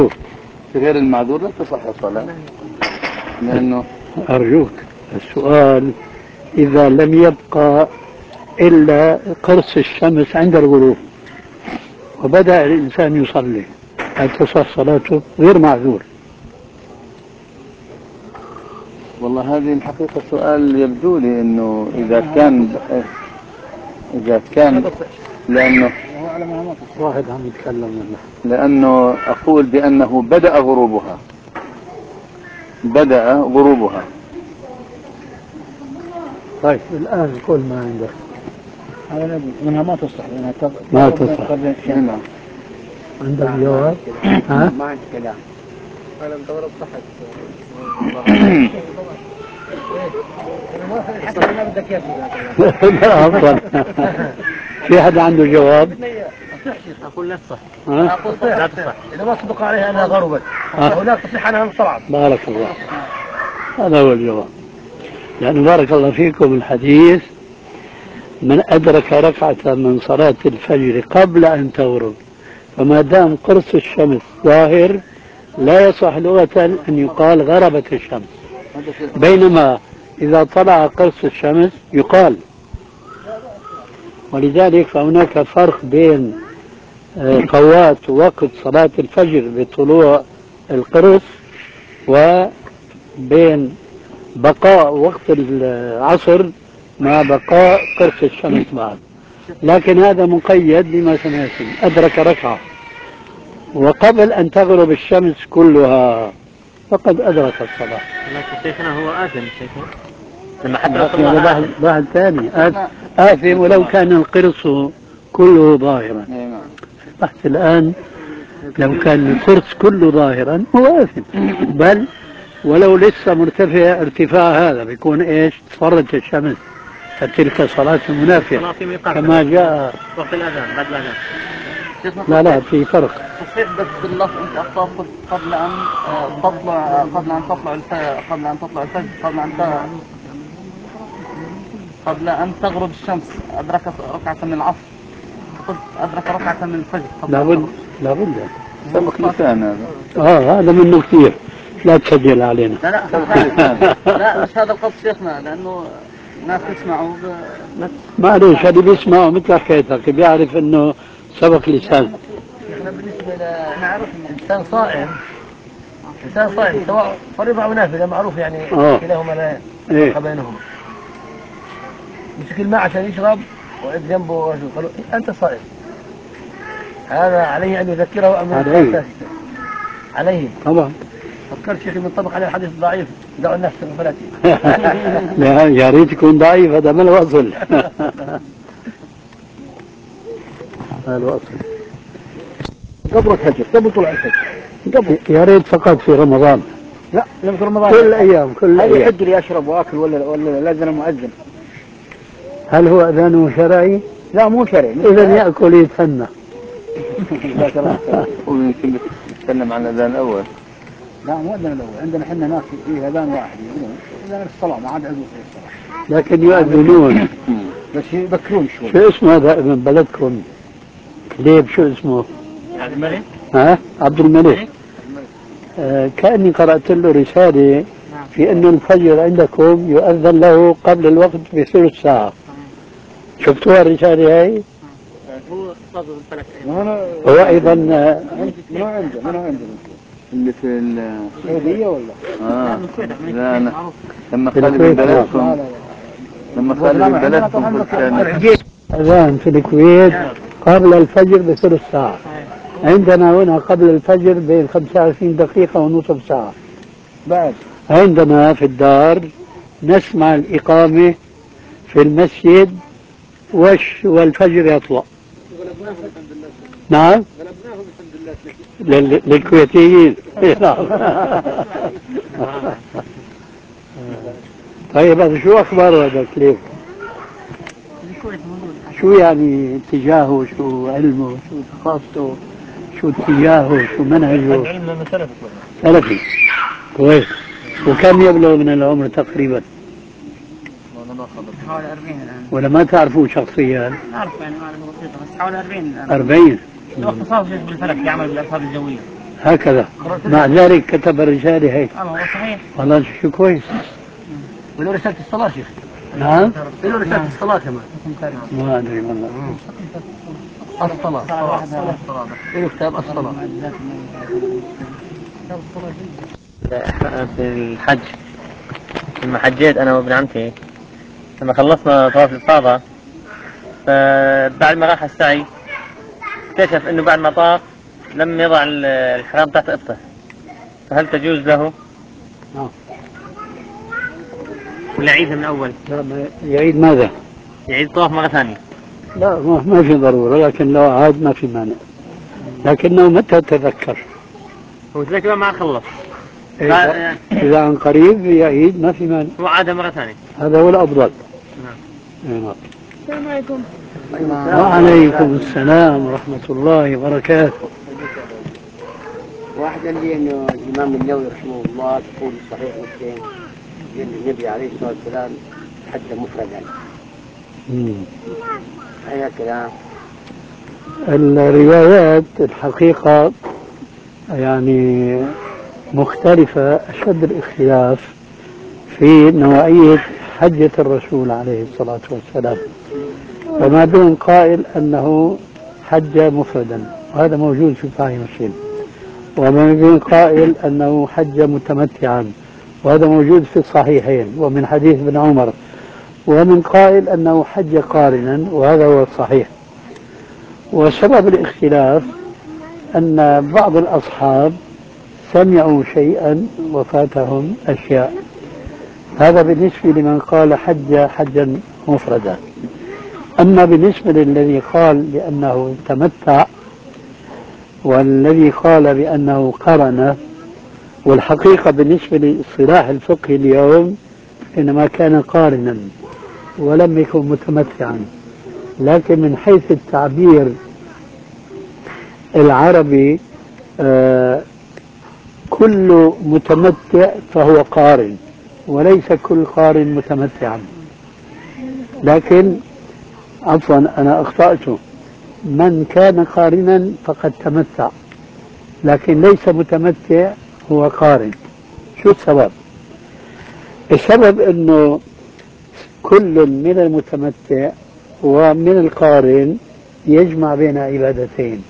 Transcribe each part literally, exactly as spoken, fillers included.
غير المعذور لا تصح الصلاة، لأنه أرجوك السؤال إذا لم يبقى إلا قرص الشمس عند الغروب وبدأ الإنسان يصلي، هل تصح صلاته؟ غير معذور. والله هذه الحقيقة سؤال يبدو لي أنه إذا كان إذا كان لأنه واحد عم يتكلم والله. لأنه أقول بأنه بدأ غروبها بدأ غروبها طيب الآن كل ما عندك منها ما تصلح لأنها ما تصلح. عندك جواب؟ ها؟ ما عندي كلام. أنا مدور بصحة. حتى ما بدك إياه. لا أفضل. في حد عنده جواب؟ أقول لا تصح. أقول لا تصح. إذا ما صدق عليها أنها غربت. هناك تصح أنها انصرعت. بارك الله. هذا هو الجواب. يعني بارك الله فيكم الحديث من أدرك ركعة من صلاة الفجر قبل أن تغرب فما دام قرص الشمس ظاهر لا يصح لغة أن يقال غربت الشمس، بينما إذا طلع قرص الشمس يقال. ولذلك فهناك فرق بين فوات وقت صلاة الفجر بطلوع القرص وبين بقاء وقت العصر مع بقاء قرص الشمس بعد. لكن هذا مقيد بما سمعتم، أدرك ركعة وقبل أن تغرب الشمس كلها فقد أدرك الصلاة. لكن شيخنا هو آثم شيخنا لما حتى واحد واحد ثاني آثم ولو كان القرص كله ظاهرا. بحث الآن لو كان القرص كله ظاهرا هو آثم، بل ولو لسه مرتفع ارتفاع هذا بيكون ايش؟ تفرج الشمس، فتلك صلاة منافية كما جاء وقت الأذان بعد الأذان. لا لا في فرق. تصحيح بس باللفظ أنت أخطأت قبل أن تطلع قبل أن تطلع قبل أن تطلع الفجر قبل أن قبل أن تغرب الشمس أدرك ركعة من العصر، قلت أدرك ركعة من الفجر. لا بد لا بد سبق لسان هذا. اه هذا منه كثير، لا تسجل علينا. لا لا لا مش هذا القصد شيخنا، لأنه الناس يسمعوا معليش اللي بيسمعوا مثل حكيتك بيعرف انه سبق لسان. شيخنا بالنسبة ل نعرف إنسان صائم إنسان صائم سواء فريضة أو نافلة معروف يعني كلاهما لا فرق بينهما. مسك الماء عشان يشرب وعند جنبه رجل قالوا أنت صائم، هذا عليه أن يذكره أم عليه عليه طبعا. فكرت شيخي من طبق عليه الحديث الضعيف دعوا الناس تغفلتي. لا يا ريت يكون ضعيف، هذا ما له أصل. ما له أصل. قبل الفجر قبل طلوع الفجر قبل يا ريت فقط في رمضان. لا لم في رمضان كل الأيام كل الأيام. هل يحد لي أشرب وأكل ولا ولا لازم مؤذن؟ هل هو أذانه شرعي؟ لا مو شرعي. إذا يأكل يتهنى. ويمكن نتكلم عن الأذان الأول. لا مو الأذان الأول، عندنا احنا هناك فيه أذان واحد يقولون أذان الصلاة ما عاد عندهم الصلاة. لكن يؤذنون بس يبكرون شوي. شو اسمه هذا ابن بلدكم؟ ليب شو اسمه؟ عبد الملك. ها؟ عبد الملك. آه كأني قرأت له رسالة في أن الفجر عندكم يؤذن له قبل الوقت بثلث ساعة. شفتوها الرسالة هاي؟ هو صادق الفلك. هو أيضا منو عنده منو عنده اللي في السعودية ولا؟ آه لا أنا لما خالي من بلدكم لما خالي من بلدكم قلت كان أذان في الكويت قبل الفجر بثلث ساعة، عندنا هنا قبل الفجر بين خمسة وعشرين دقيقة ونصف ساعة. بعد عندنا في الدار نسمع الإقامة في المسجد وش والفجر يطلع. نعم للكويتيين. طيب هذا شو أخباره هذا كليب؟ شو يعني اتجاهه، شو علمه، شو ثقافته، شو اتجاهه، شو منهجه؟ العلم سلفي. سلفي كويس. وكم يبلغ من العمر تقريبا؟ حوالي أربعين الآن. ولا ما تعرفوه شخصيا؟ نعرف يعني معرفة بسيطة بس حوالي أربعين الآن. أربعين. له اختصاص بالفلك يعمل بالأرصاد الجوية. هكذا مع ذلك كتب الرسالة هيك. اه صحيح والله شيء كويس. وله رسالة الصلاة شيخ. نعم له رسالة الصلاة كمان. ما أدري والله. الصلاة الصلاة له كتاب الصلاة. في الحج لما حجيت أنا وابن عمتي، لما خلصنا طواف الإفاضة فبعد ما راح السعي اكتشف إنه بعد ما طاف لم يضع الحرام تحت إبطه، فهل تجوز له؟ نعم. ولا يعيدها من أول؟ لا ما يعيد ماذا؟ يعيد طواف مرة ثانية؟ لا ما في ضرورة، لكن لو عاد ما في مانع، لكنه متى تذكر؟ هو تذكر ما خلص. إذا, إذا عن قريب يعيد ما في مانع. هو عادها مرة ثانية. هذا هو الأفضل. نعم. السلام عليكم. وعليكم السلام ورحمة الله وبركاته. واحد قال لي انه الامام النووي رحمه الله تقول صحيح مسلم ان النبي عليه الصلاه والسلام حج مفردا. هذا كلام. الروايات الحقيقة يعني مختلفة أشد الاختلاف في نوعية حجة الرسول عليه الصلاة والسلام، وما بين قائل أنه حج مفردا وهذا موجود في صحيح مسلم، وما بين قائل أنه حج متمتعا وهذا موجود في الصحيحين ومن حديث ابن عمر، ومن قائل أنه حج قارنا وهذا هو الصحيح. وسبب الاختلاف أن بعض الأصحاب سمعوا شيئا وفاتهم أشياء، هذا بالنسبة لمن قال حج حجا مفردا. أما بالنسبة للذي قال بأنه تمتع والذي قال بأنه قرن، والحقيقة بالنسبة للصلاح الفقهي اليوم إنما كان قارنا ولم يكن متمتعا، لكن من حيث التعبير العربي آه كل متمتع فهو قارن وليس كل قارن متمتعا. لكن عفوا أنا أخطأت، من كان قارنا فقد تمتع لكن ليس متمتع هو قارن. شو السبب؟ السبب أنه كل من المتمتع ومن القارن يجمع بين عبادتين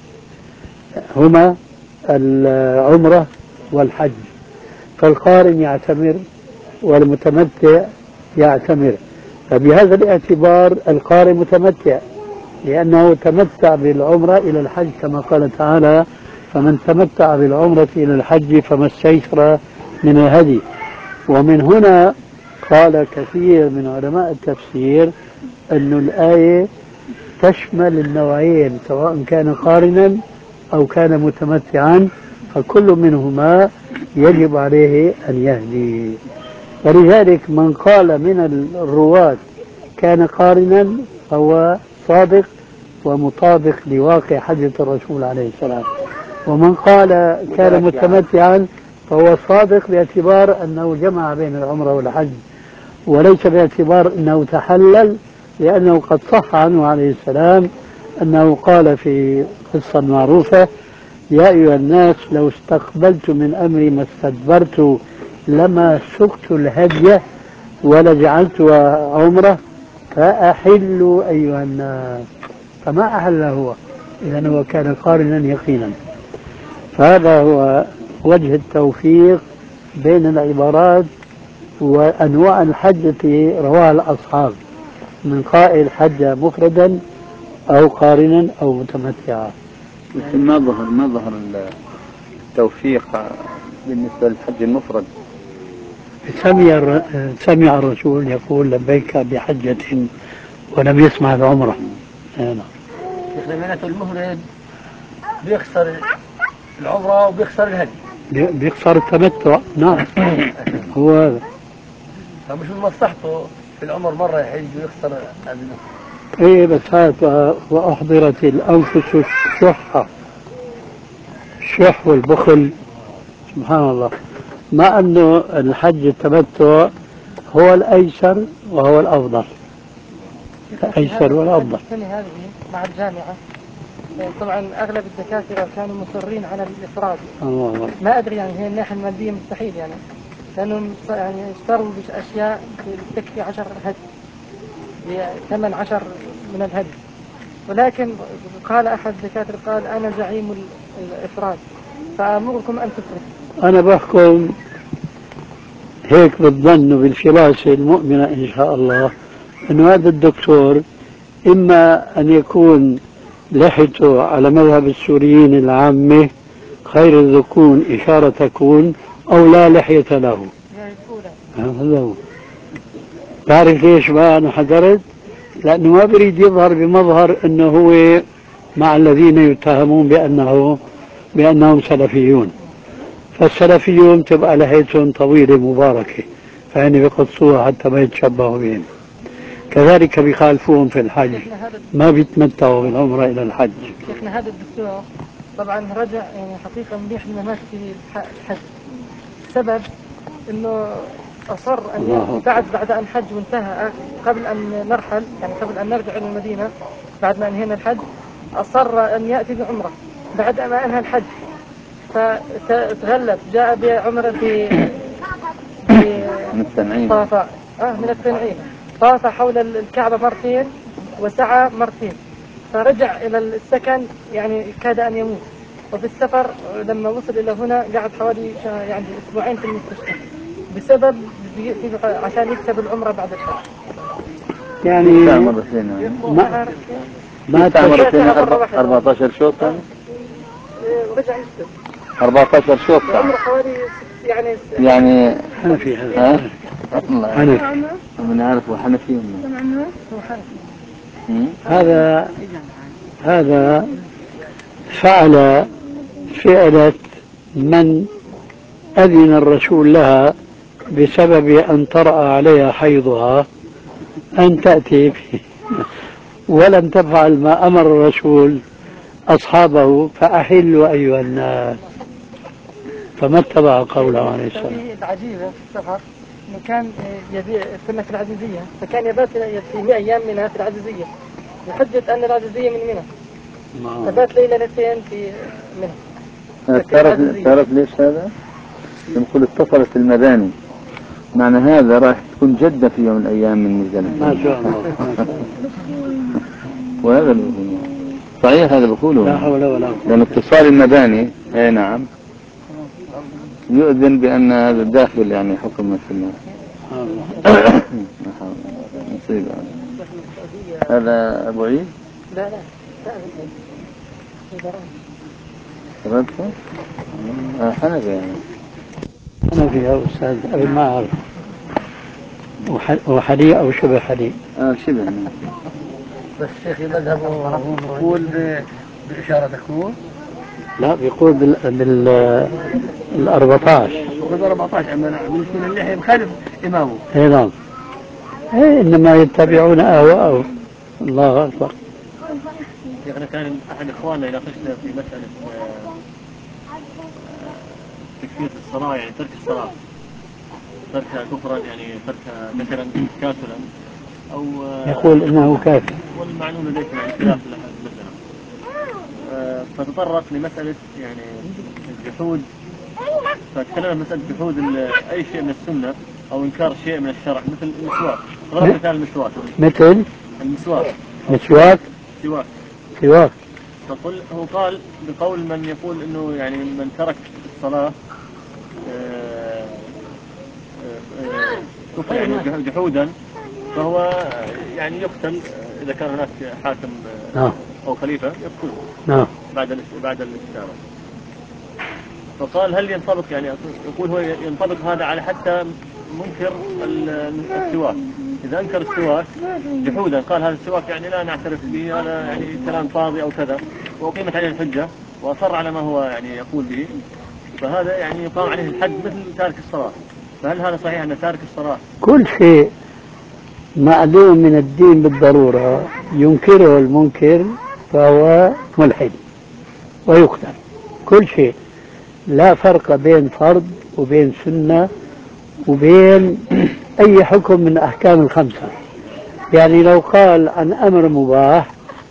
هما العمرة والحج، فالقارن يعتمر والمتمتع يعتمر، فبهذا الاعتبار القارن متمتع لأنه تمتع بالعمرة إلى الحج كما قال تعالى فمن تمتع بالعمرة إلى الحج فما استيسر من الهدي. ومن هنا قال كثير من علماء التفسير أن الآية تشمل النوعين سواء كان قارنا أو كان متمتعا، فكل منهما يجب عليه أن يهدي. ولذلك من قال من الرواة كان قارنا فهو صادق ومطابق لواقع حجة الرسول عليه السلام، ومن قال كان متمتعا فهو صادق باعتبار أنه جمع بين العمرة والحج وليس باعتبار أنه تحلل، لأنه قد صح عنه عليه السلام أنه قال في قصة معروفة يا أيها الناس لو استقبلت من أمري ما استدبرت لما سقت الهدي ولجعلتها عمرة فأحلوا أيها الناس، فما أحل هو، إذن هو كان قارنا يقينا. فهذا هو وجه التوفيق بين العبارات وأنواع الحج التي رواها الأصحاب من قائل حج مفردا أو قارنا أو متمتعا. لكن ما ظهر ما ظهر التوفيق بالنسبة للحج المفرد. سمع سمع الرسول يقول لبيك بحجة ولم يسمع العمرة. نعم. معناته المفرد بيخسر العمرة وبيخسر الهدي. بيخسر التمتع. نعم. هو هذا. فمش من مصلحته في العمر مرة يحج ويخسر هذا. ايه بس هذا وأحضرت الأنفس الشح الشح والبخل سبحان الله، مع أنه الحج التمتع هو الأيسر وهو الأفضل، الأيسر والأفضل. السنة هذه مع الجامعة طبعا أغلب الدكاترة كانوا مصرين على الإفراد. الله. ما أدري يعني هي الناحية المادية مستحيل يعني، لأنهم يعني اشتروا بأشياء تكفي عشر هدي بثمن عشر من الهدي، ولكن قال أحد الدكاترة قال أنا زعيم الإفراد فأمركم أن تفردوا. أنا بحكم هيك بالظن وبالفراسة المؤمنة إن شاء الله أنه هذا الدكتور إما أن يكون لحيته على مذهب السوريين العامة خير الذكون إشارة تكون أو لا لحية له. هذا هو. تعرف ليش ما أنا حضرت؟ لأنه ما بريد يظهر بمظهر أنه هو مع الذين يتهمون بأنه بأنهم سلفيون، فالسلفيون تبقى لحيتهم طويلة مباركة فهن بيقصوها حتى ما يتشبهوا بهم. كذلك بيخالفوهم في الحج، ما بيتمتعوا بالعمرة إلى الحج. شيخنا هذا الدكتور طبعا رجع يعني حقيقة مليح لما في الحج، السبب انه اصر ان بعد بعد ان حج وانتهى قبل ان نرحل يعني قبل ان نرجع الى المدينة بعد ما انهينا الحج اصر ان ياتي بعمرة بعد ما انهى الحج، فتغلب جاء بعمرة في من التنعيم طاف اه من التنعيم طاف حول الكعبة مرتين وسعى مرتين، فرجع إلى السكن يعني كاد أن يموت، وفي السفر لما وصل إلى هنا قعد حوالي يعني أسبوعين في المستشفى بسبب عشان يكتب العمرة بعد الحج. يعني ما ما ما مرتين أربعة عشر شوط ورجع يكتب أربعة عشر شوط عمره حوالي يعني يعني حنفي ها حنفي من عارفه حنفي هذا هذا فعل فعلة من أذن الرسول لها بسبب أن طرأ عليها حيضها أن تأتي ولم تفعل ما أمر الرسول أصحابه فأحلوا أيها الناس، فما اتبع قوله عليه السلام. العجيبة في السفر إنه كان يبيع كنا في العزيزية، فكان يبات في أيام منها في العزيزية بحجة أن العزيزية من منى، فبات ليلة ليلتين في منى. تعرف تعرف ليش هذا؟ نقول اتصلت المباني، معنى هذا راح تكون جدة في يوم من الأيام من مزدلفة. ما شاء الله. وهذا اللي بقوله صحيح، هذا بقوله لا حول ولا قوة. لأن اتصال المباني اي نعم يؤذن بأن هذا داخل يعني حكم السنة. مصيبة. هذا أبو عيد؟ لا لا فرنسا؟ حنفي يعني حنفي يا أستاذ أبي ما أعرف. وحلي أو شبه حلي؟ آه شبه. بس شيخي مذهبه هو يقول بالإشارة تكون؟ لا بيقول بال بال ال أربعة عشر. بال أربعة عشر من يكون اللحية مخالف إمامه. إيه نعم. إيه إنما يتبعون أهواءه. الله أكبر. شيخنا كان أحد إخواننا يناقشنا في مسألة تكفير الصلاة، يعني ترك الصلاة تركها كفرا، يعني تركها مثلا كافلا أو يقول إنه كافر، والمعلوم لديكم يعني خلاف المسألة. فتطرق لمسألة يعني الجحود، فتكلم مسألة جحود أي شيء من السنة أو إنكار شيء من الشرع مثل المسواك. ضرب مثال المسواك. مثل المسواك. مسواك. سواك. سواك. فقل هو قال بقول من يقول إنه يعني من ترك الصلاة كفر يعني جحودا فهو يعني يقتل إذا كان هناك حاكم أو خليفة يقتله نعم بعد بعد الاستدامة. فقال هل ينطبق يعني يقول هو ينطبق هذا على حتى منكر السواك، إذا أنكر السواك جحودا قال هذا السواك يعني لا نعترف به، هذا يعني كلام فاضي أو كذا، وأقيمت عليه الحجة وأصر على ما هو يعني يقول به، فهذا يعني يقام عليه الحد مثل تارك الصلاة. فهل هذا صحيح أن تارك الصلاة كل شيء معلوم من الدين بالضرورة ينكره المنكر فهو ملحد ويقتل؟ كل شيء، لا فرق بين فرض وبين سنة وبين أي حكم من أحكام الخمسة. يعني لو قال عن أمر مباح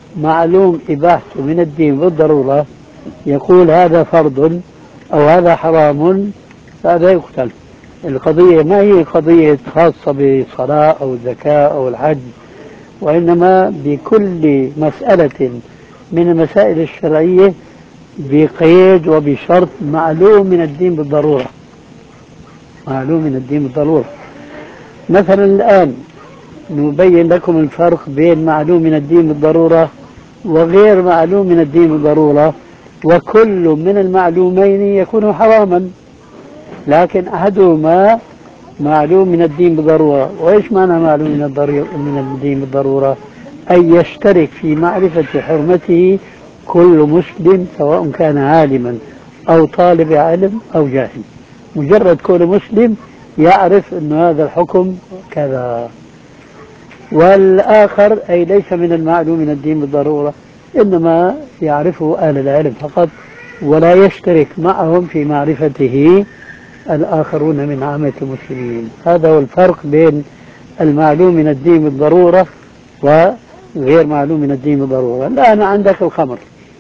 معلوم إباحته من الدين بالضرورة يقول هذا فرض أو هذا حرام، فهذا يقتل. القضية ما هي قضية خاصة بالصلاة أو الزكاة أو الحج، وإنما بكل مسألة من المسائل الشرعية بقيد وبشرط معلوم من الدين بالضرورة. معلوم من الدين بالضرورة. مثلا الآن نبين لكم الفرق بين معلوم من الدين بالضرورة وغير معلوم من الدين بالضرورة، وكل من المعلومين يكون حراما، لكن أحدهما معلوم من الدين بالضرورة. وإيش معنى معلوم من الدين بالضرورة؟ أن يشترك في معرفة حرمته كل مسلم سواء كان عالما أو طالب علم أو جاهل، مجرد كل مسلم يعرف أن هذا الحكم كذا. والآخر أي ليس من المعلوم من الدين بالضرورة، إنما يعرفه أهل العلم فقط ولا يشترك معهم في معرفته الآخرون من عامة المسلمين. هذا هو الفرق بين المعلوم من الدين بالضرورة وغير معلوم من الدين بالضرورة. الآن عندك الخمر.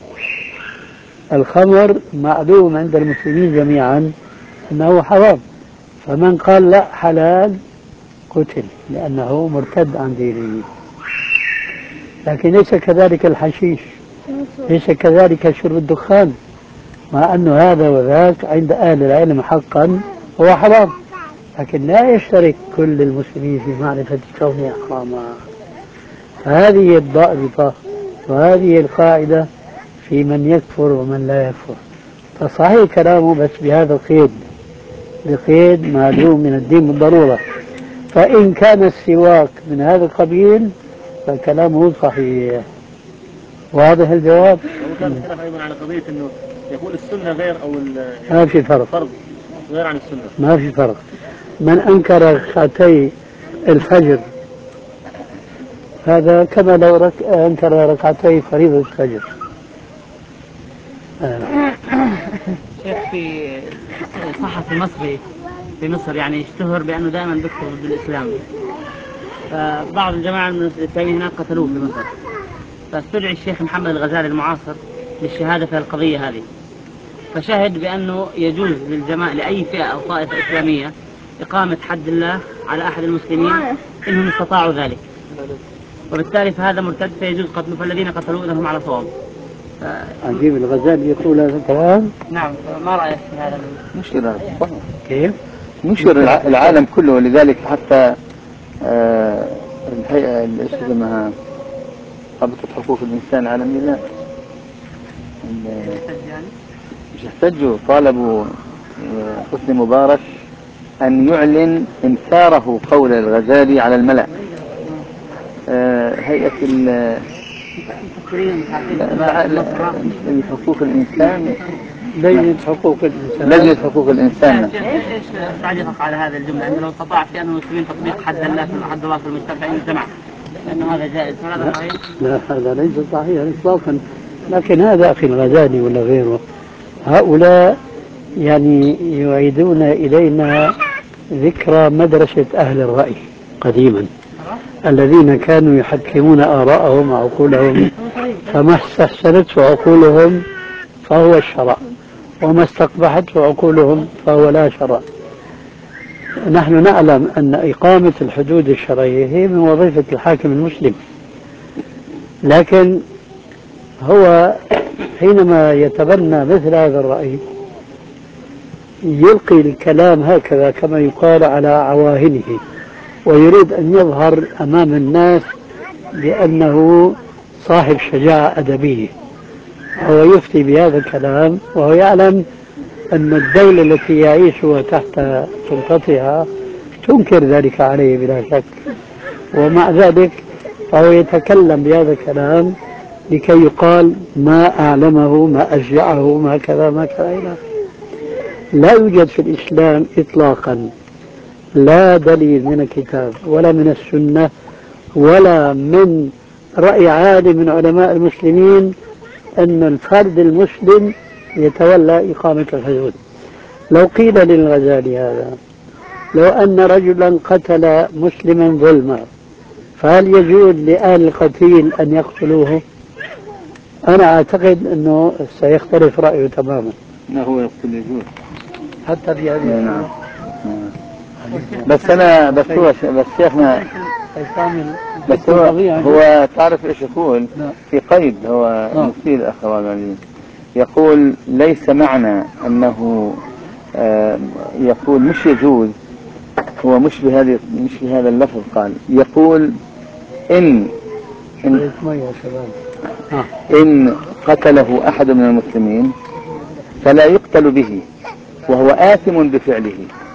الخمر معلوم عند المسلمين جميعا أنه حرام، فمن قال لا حلال قتل لأنه مرتد عن دينه. لكن ليس كذلك الحشيش، ليس كذلك شرب الدخان، مع أن هذا وذاك عند أهل العلم حقا هو حرام، لكن لا يشترك كل المسلمين في معرفة كونه حراما. هذه الضابطة وهذه القاعدة في من يكفر ومن لا يكفر. فصحيح كلامه بس بهذا القيد، بقيد معلوم من الدين بالضرورة. فإن كان السواك من هذا القبيل فكلامه صحيح. واضح الجواب؟ وكان اختلف أيضا على قضية أنه يقول السنة غير أو ما في فرق، فرض غير عن السنة. ما في فرق. من أنكر ركعتي الفجر هذا كما لو رك... أنكر ركعتي فريضة الفجر. آه. شيخ في صحفي مصري في مصر يعني اشتهر بأنه دائما بيكتب ضد الإسلام، فبعض الجماعة من الإسلاميين هناك قتلوه في مصر، فاستدعي الشيخ محمد الغزالي المعاصر للشهادة في القضية هذه، فشهد بأنه يجوز للجماعة لأي فئة أو طائفة إسلامية إقامة حد الله على أحد المسلمين إنهم استطاعوا ذلك، وبالتالي فهذا مرتد فيجوز قتله، فالذين قتلوه لهم على صواب. ف... عجيب الغزالي يقول هذا الكلام. نعم، ما رأيك في هذا؟ مشكلة. كيف؟ مشكلة العالم كله، ولذلك حتى آه الهيئة اللي اسمها رابطة حقوق الإنسان العالمية لا مش احتجوا، طالبوا حسني مبارك أن يعلن إنكاره قول الغزالي على الملأ. آه هيئة حقوق الإنسان، لجنة حقوق الإنسان لجنة حقوق الإنسان. ايش تعليقك على هذا الجملة؟ أنه لو استطاع في أن المسلمين تطبيق حد الله في حد الله في المجتمع المجتمع لأنه هذا جائز، فهذا صحيح؟ لا هذا ليس صحيح إطلاقا. لكن هذا أخي الغزالي ولا غيره هؤلاء يعني يعيدون إلينا ذكرى مدرسة أهل الرأي قديما الذين كانوا يحكمون آراءهم وعقولهم، فما استحسنته عقولهم فهو الشرع، وما استقبحته عقولهم فهو لا شرع. نحن نعلم أن إقامة الحدود الشرعية هي من وظيفة الحاكم المسلم، لكن هو حينما يتبنى مثل هذا الرأي يلقي الكلام هكذا كما يقال على عواهنه، ويريد أن يظهر أمام الناس بأنه صاحب شجاعة أدبية، هو يفتي بهذا الكلام وهو يعلم أن الدولة التي يعيشها تحت سلطتها تنكر ذلك عليه بلا شك، ومع ذلك فهو يتكلم بهذا الكلام لكي يقال ما أعلمه ما أشجعه ما كذا ما كذا إلى. لا يوجد في الإسلام إطلاقا لا دليل من الكتاب ولا من السنة ولا من رأي عالم من علماء المسلمين أن الفرد المسلم يتولى إقامة الحدود. لو قيل للغزالي هذا لو أن رجلا قتل مسلما ظلما فهل يجوز لأهل القتيل أن يقتلوه؟ أنا أعتقد أنه سيختلف رأيه تماما. ما هو يقول يجوز حتى في هذه نعم. بس أنا بس هو بس شيخنا بس هو هو تعرف إيش يقول في قيد هو مفتي الأخوان يقول ليس معنى أنه آه يقول مش يجوز، هو مش بهذه مش بهذا اللفظ، قال يقول إن إن, إن قتله أحد من المسلمين فلا يقتل به وهو آثم بفعله.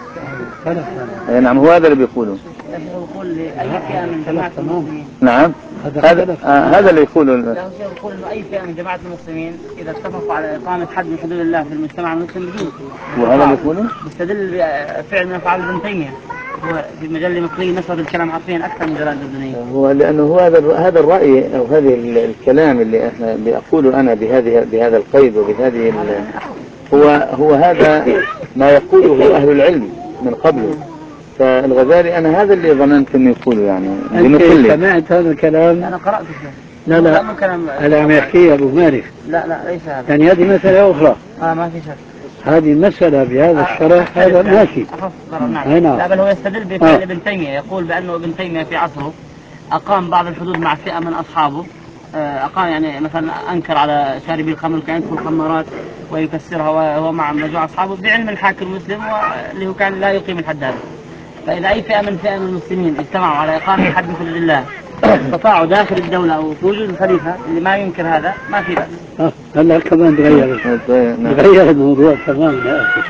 نعم هو هذا اللي بيقوله. يقول لأي فئة من جماعة المسلمين. نعم هذا آه هذا اللي يقوله. لا يقول إنه أي فئة من جماعة المسلمين إذا اتفقوا على إقامة حد من حدود الله في المجتمع المسلم بدون. وهذا اللي يقوله. بيستدل بفعل من أفعال ابن تيمية. هو في مجلة مصرية نشر الكلام حرفيا أكثر من جلال الدنيا. هو لأنه هو هذا هذا الرأي أو هذه الكلام اللي احنا بأقوله أنا بهذه بهذا القيد وبهذه هو هو هذا ما يقوله أهل العلم من قبله. فالغزالي أنا هذا اللي ظننت إنه يقوله يعني. أنت سمعت هذا الكلام؟ أنا قرأته. لا لا أنا عم يحكي أبو مالك. لا لا ليس هذا. يعني هذه مسألة أخرى. آه ما في شك. هذه المسألة بهذا آه الشرح هذا ماشي. نعم. لا بل هو يستدل بفعل آه. ابن تيمية، يقول بأنه ابن تيمية في عصره أقام بعض الحدود مع فئة من أصحابه، أقام يعني مثلا أنكر على شاربي الخمر كان يدخل الخمارات ويكسرها وهو مع مجموعة أصحابه بعلم الحاكم المسلم واللي هو كان لا يقيم الحد هذا. فإذا أي فئة من فئة من المسلمين اجتمعوا على إقامة حد من حدود الله استطاعوا داخل الدولة أو في وجود الخليفة اللي ما ينكر هذا ما في بأس. آه هلا كمان تغير تغير الموضوع تماما يا أخي.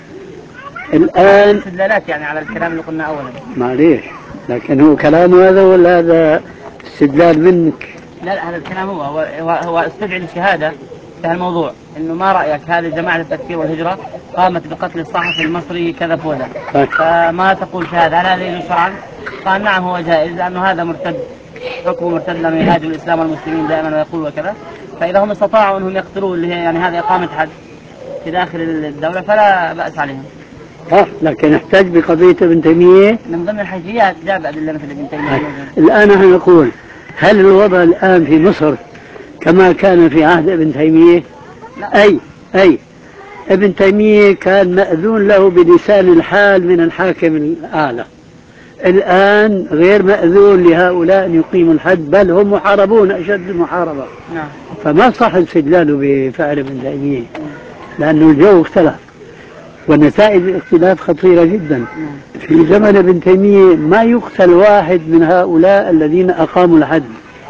الآن استدلالات يعني على الكلام اللي قلنا أولا. معليش لكن هو كلامه هذا ولا هذا استدلال منك؟ لا لا هذا الكلام هو هو, هو استدعي الشهادة في هالموضوع إنه ما رأيك هذه جماعة التكفير والهجرة قامت بقتل الصحفي المصري كذا فوزا فما تقول شهادة هل هذا يجوز شرعا؟ قال نعم هو جائز لأنه هذا مرتد حكمه مرتد لأنه يهاجم الإسلام والمسلمين دائما ويقول وكذا. فإذا هم استطاعوا أنهم يقتلوا اللي هي يعني هذه إقامة حد في داخل الدولة فلا بأس عليهم. اه لكن نحتاج بقضية ابن تيمية من ضمن الحيثيات جاب أدلة مثل ابن تيمية. الآن نحن نقول هل الوضع الآن في مصر كما كان في عهد ابن تيمية؟ لا. أي أي ابن تيمية كان مأذون له بلسان الحال من الحاكم الأعلى. الآن غير مأذون لهؤلاء أن يقيموا الحد بل هم محاربون أشد المحاربة. نعم. فما صح استدلاله بفعل ابن تيمية لأنه الجو اختلف ونتائج الاختلاف خطيرة جدا. في زمن ابن تيمية ما يقتل واحد من هؤلاء الذين أقاموا الحد،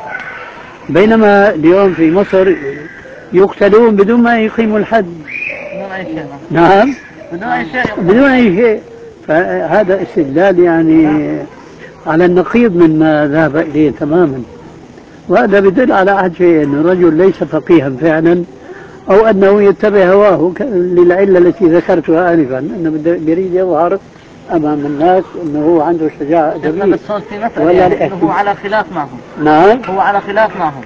بينما اليوم في مصر يقتلون بدون ما يقيموا الحد. بدون أي شيء. نعم بدون أي شيء. بدون أي شيء. فهذا استدلال يعني على النقيض مما ذهب إليه تماما، وهذا يدل على أحد شيء أن الرجل ليس فقيها فعلا أو أنه يتبع هواه للعلة التي ذكرتها آنفا أنه يريد يظهر أمام الناس أنه هو عنده شجاعة جميلة. بس في مثل يعني هو على خلاف معهم. نعم هو على خلاف معهم.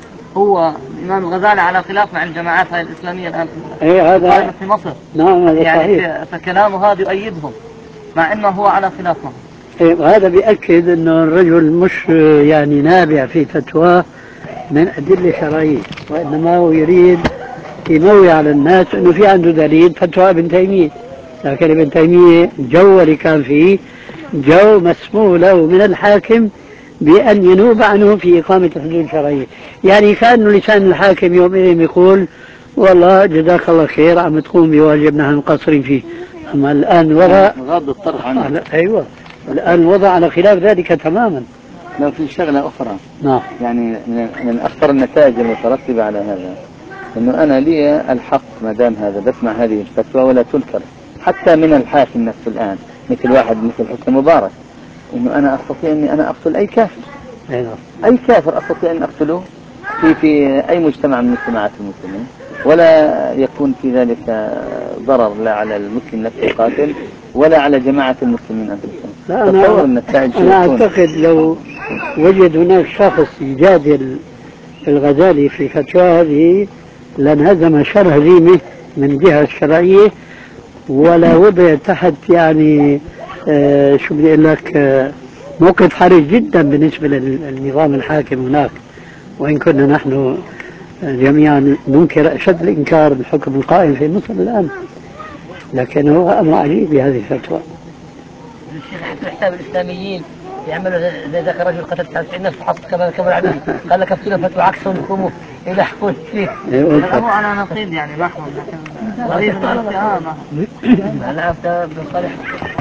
هو الإمام الغزالي على خلاف مع الجماعات الإسلامية الآن إيه هذا في مصر. نعم هذا يعني صحيح. فكلامه هذا يؤيدهم مع أنه هو على خلاف معهم. إيه هذا بيأكد أنه الرجل مش يعني نابع في فتواه من أدلة شرعية، وإنما هو يريد ينوي على الناس أنه في عنده دليل فتوى ابن تيمية. لكن ابن تيمية جو اللي كان فيه جو مسموح له من الحاكم بأن ينوب عنه في إقامة الحدود الشرعية. يعني كأنه لسان الحاكم يومئذ يقول والله جزاك الله خير عم تقوم بواجبنا نحن مقصرين فيه. أما الآن وضع غض الطرف عنه. أيوة الآن وضع على خلاف ذلك تماما. لو في شغلة أخرى نعم يعني من أخطر النتائج المترتبة على هذا إنه أنا لي الحق ما دام هذا بسمع هذه الفتوى ولا تنكر حتى من الحاكم نفسه الآن مثل واحد مثل حسني مبارك إنه أنا أستطيع إني أنا أقتل أي كافر. أي كافر أستطيع أن أقتله في في أي مجتمع من مجتمعات المسلمين ولا يكون في ذلك ضرر لا على المسلم نفسه القاتل ولا على جماعة المسلمين أنفسهم. لا أنا, أنا أعتقد لو وجد هناك شخص يجادل الغزالي في فتوى هذه لانهزم شر هزيمة من جهة الشرعية ولا وضع تحت يعني آه شو بدي أقول لك آه موقف حرج جدا بالنسبة للنظام الحاكم هناك، وإن كنا نحن جميعا ننكر أشد الإنكار بالحكم القائم في مصر الآن، لكن هو أمر عجيب بهذه الفتوى. الشيخ حساب الإسلاميين يعملوا زي ذاك الرجل قتل تسعة وتسعين نفس وحط كمان كمان عليه، قال لك افتوا فتوى عكسهم يقوموا يلحقون فيه. هو على نقيض يعني بحثهم، لكن غريب اه لا ده بصالح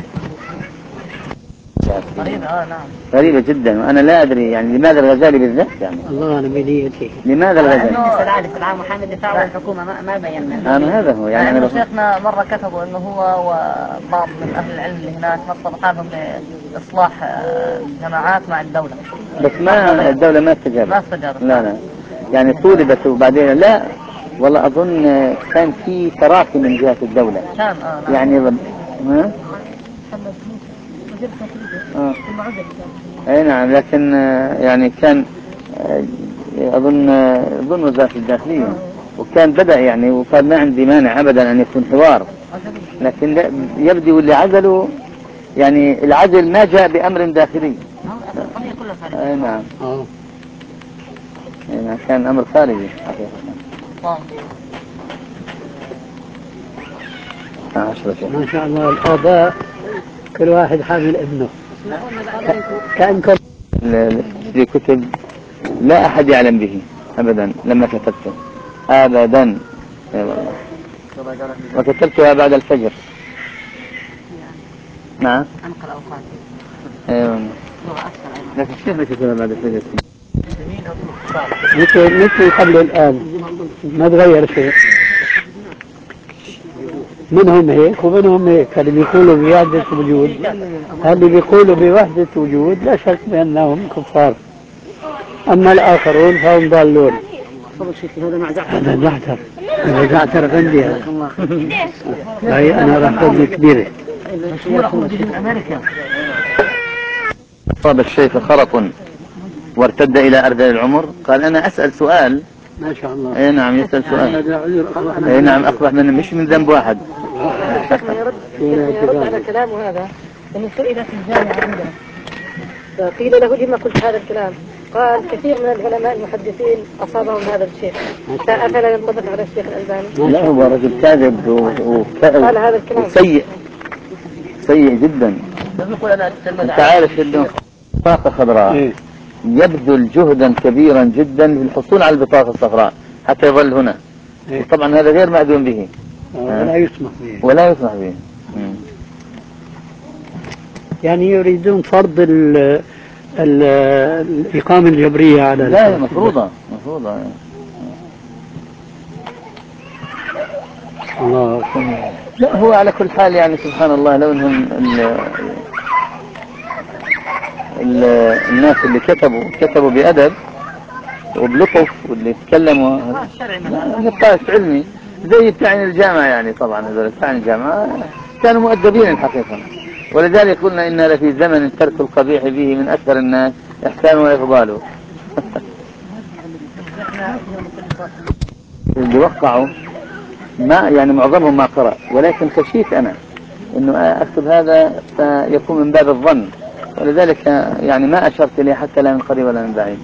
غريب اه نعم غريبة جدا، وأنا لا أدري يعني لماذا الغزالي بالذات يعني. الله أعلم بنيته. لماذا الغزالي؟ انه العالم في العام محامي الدفاع والحكومه ما, ما بينا. أنا هذا هو يعني. أنا شيخنا مره كتبوا انه هو وبعض من اهل العلم اللي هناك نصبوا حالهم لاصلاح الجماعات مع الدوله. بس ما الدولة ما استجابت. ما استجابت. لا لا يعني طولبت وبعدين لا والله أظن كان في تراخي من جهة الدولة. كان اه نعم. يعني ضد ها؟ آه. اي نعم، لكن يعني كان اظن اظن وزارة الداخلية، وكان بدأ يعني وقال ما عندي مانع ابدا ان يكون حوار، لكن يبدو اللي عزلوا يعني العزل ما جاء بامر داخلي. اي نعم. اه اي نعم كان امر خارجي حقيقة. ما شاء الله الآباء كل واحد حامل ابنه كأنكم في كتب لا أحد يعلم به أبدا لما كتبته أبدا. اي والله وكتبتها بعد الفجر. نعم انقل اوقات. اي والله لكن كيف كتبها بعد الفجر؟ مثل مثل قبل الآن ما تغير شيء. منهم هيك ومنهم هيك، اللي بيقولوا بوحدة وجود، اللي بيقولوا بوحدة وجود لا شك بأنهم كفار، أما الآخرون فهم ضالون. هذا مع زعتر. هذا زعتر، هذا زعتر عندي هذا. هاي أنا راح أخذ كبيرة. مشهور أخوه من أمريكا. أصاب الشيخ خرق وارتد إلى أرذل العمر، قال أنا أسأل سؤال. ما شاء الله. اي نعم يسأل سؤال. اي نعم أقبح منه مش من ذنب واحد. شيخنا يرد يرد على كلامه هذا، انه سئل في الجامعة عندنا فقيل له لما قلت هذا الكلام؟ قال كثير من العلماء المحدثين أصابهم هذا الشيء، فأفلا ينطبق على الشيخ الألباني؟ لا هو رجل كاذب قال هذا الكلام وسيء سيء جدا. انت عارف انه بطاقة خضراء يبذل جهدا كبيرا جدا للحصول على البطاقة الصفراء حتى يظل هنا، وطبعا هذا غير مأذون به ولا يسمح به ولا يسمح به. يعني يريدون فرض ال ال الإقامة الجبرية على لا مفروضة مفروضة الله. لا هو على كل حال يعني سبحان الله لو انهم ال ال الناس اللي كتبوا كتبوا بأدب وبلطف واللي يتكلموا نقاش علمي زي بتاعين الجامعة يعني. طبعا هذول بتاعين الجامعة كانوا مؤدبين الحقيقة، ولذلك قلنا إن لفي زمن ترك القبيح به من أكثر الناس إحسان وإفضاله. اللي وقعوا ما يعني معظمهم ما قرأ، ولكن خشيت أنا إنه أكتب هذا فيكون من باب الظن، ولذلك يعني ما أشرت إليه حتى لا من قريب ولا من بعيد.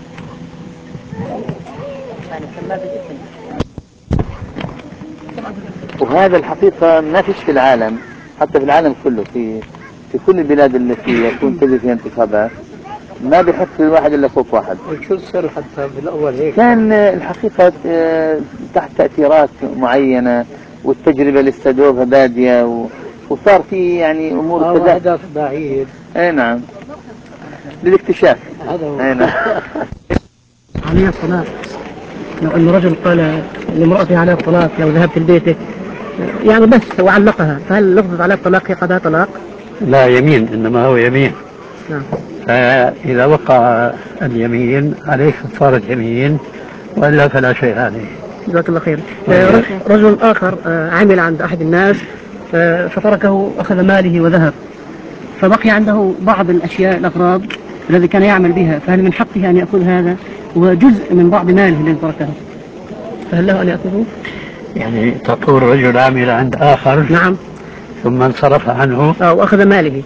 وهذا الحقيقة ما فيش في العالم، حتى في العالم كله، في في كل البلاد التي يكون تجري فيها انتخابات ما بيحط في الواحد إلا صوت واحد. وشو السر حتى بالأول هيك؟ كان الحقيقة تحت تأثيرات معينة والتجربة اللي استدوبها بادية، وصار في يعني أمور كذا. هدف بعيد. أي نعم للاكتشاف. هذا هو. أي نعم. عليه الطلاق، لو أن رجل قال لامرأته على الطلاق لو ذهبت لبيتك يعني بس وعلقها، فهل لفظ على الطلاق هي قضاء طلاق؟ لا يمين، إنما هو يمين. نعم. فإذا وقع اليمين عليه كفارة يمين، وإلا فلا شيء عليه. جزاك الله خير. رجل آخر عمل عند أحد الناس فتركه أخذ ماله وذهب، فبقي عنده بعض الأشياء الأغراض الذي كان يعمل بها، فهل من حقه أن يأخذ هذا وجزء من بعض ماله الذي تركه، فهل له أن يأخذه؟ يعني تقول رجل عمل عند آخر نعم ثم انصرف عنه أو أخذ ماله.